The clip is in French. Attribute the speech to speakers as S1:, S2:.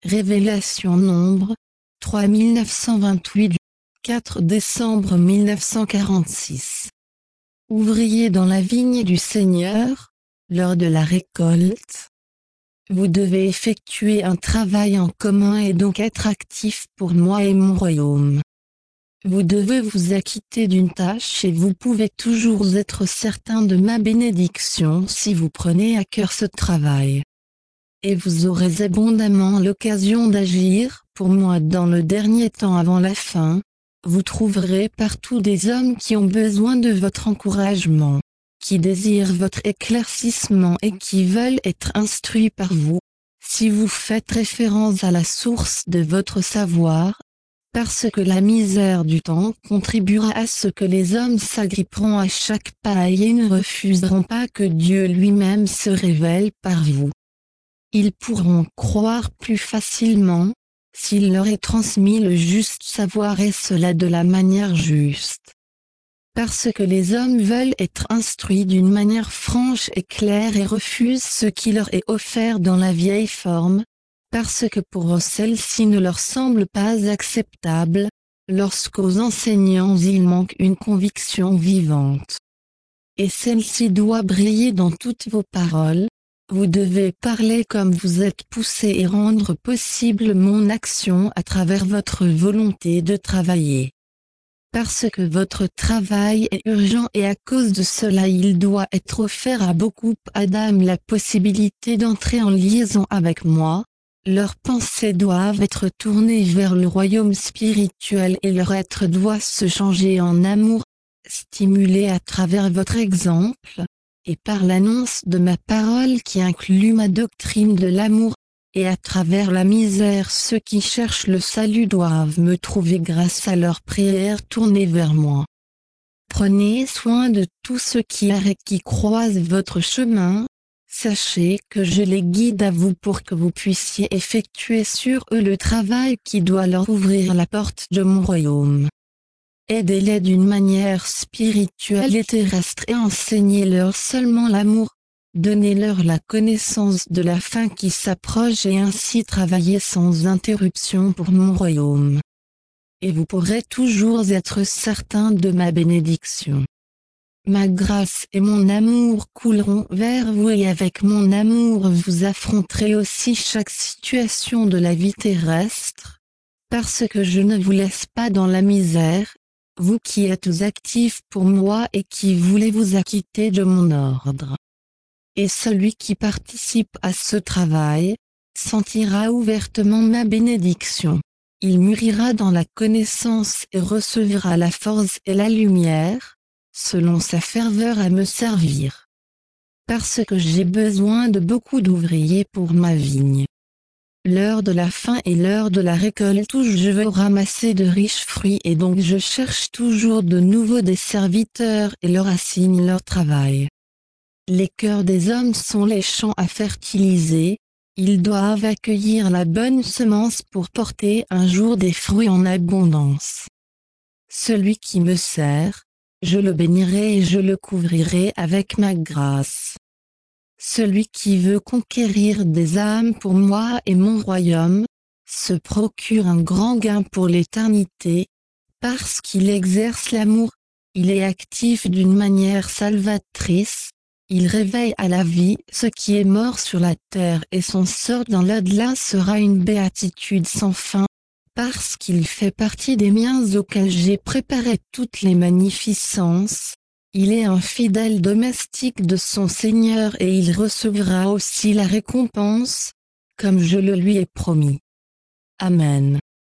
S1: Révélation Nombre 3928 du 4 décembre 1946. Ouvrier dans la vigne du Seigneur, lors de la récolte, vous devez effectuer un travail en commun et donc être actif pour moi et mon royaume. Vous devez vous acquitter d'une tâche et vous pouvez toujours être certain de ma bénédiction si vous prenez à cœur ce travail. Et vous aurez abondamment l'occasion d'agir pour moi dans le dernier temps avant la fin. Vous trouverez partout des hommes qui ont besoin de votre encouragement, qui désirent votre éclaircissement et qui veulent être instruits par vous. Si vous faites référence à la source de votre savoir, parce que la misère du temps contribuera à ce que les hommes s'agripperont à chaque paille et ne refuseront pas que Dieu lui-même se révèle par vous. Ils pourront croire plus facilement, s'il leur est transmis le juste savoir et cela de la manière juste. Parce que les hommes veulent être instruits d'une manière franche et claire et refusent ce qui leur est offert dans la vieille forme, parce que pour eux celle-ci ne leur semble pas acceptable, lorsqu'aux enseignants il manque une conviction vivante. Et celle-ci doit briller dans toutes vos paroles. Vous devez parler comme vous êtes poussé et rendre possible mon action à travers votre volonté de travailler. Parce que votre travail est urgent et à cause de cela il doit être offert à beaucoup d'âmes la possibilité d'entrer en liaison avec moi. Leurs pensées doivent être tournées vers le royaume spirituel et leur être doit se changer en amour, stimulé à travers votre exemple, et par l'annonce de ma parole qui inclut ma doctrine de l'amour, et à travers la misère ceux qui cherchent le salut doivent me trouver grâce à leurs prières tournées vers moi. Prenez soin de tous ceux qui arrêtent qui croisent votre chemin. Sachez que je les guide à vous pour que vous puissiez effectuer sur eux le travail qui doit leur ouvrir la porte de mon royaume. Aidez-les d'une manière spirituelle et terrestre et enseignez-leur seulement l'amour. Donnez-leur la connaissance de la fin qui s'approche et ainsi travailler sans interruption pour mon royaume. Et vous pourrez toujours être certain de ma bénédiction. Ma grâce et mon amour couleront vers vous et avec mon amour vous affronterez aussi chaque situation de la vie terrestre, parce que je ne vous laisse pas dans la misère, vous qui êtes actifs pour moi et qui voulez vous acquitter de mon ordre. Et celui qui participe à ce travail, sentira ouvertement ma bénédiction. Il mûrira dans la connaissance et recevra la force et la lumière, selon sa ferveur à me servir. Parce que j'ai besoin de beaucoup d'ouvriers pour ma vigne. L'heure de la fin et l'heure de la récolte où je veux ramasser de riches fruits et donc je cherche toujours de nouveau des serviteurs et leur assigne leur travail. Les cœurs des hommes sont les champs à fertiliser, ils doivent accueillir la bonne semence pour porter un jour des fruits en abondance. Celui qui me sert, je le bénirai et je le couvrirai avec ma grâce. Celui qui veut conquérir des âmes pour moi et mon royaume, se procure un grand gain pour l'éternité, parce qu'il exerce l'amour, il est actif d'une manière salvatrice, il réveille à la vie ce qui est mort sur la terre et son sort dans l'au-delà sera une béatitude sans fin, parce qu'il fait partie des miens auxquels j'ai préparé toutes les magnificences. Il est un fidèle domestique de son Seigneur et il recevra aussi la récompense, comme je le lui ai promis. Amen.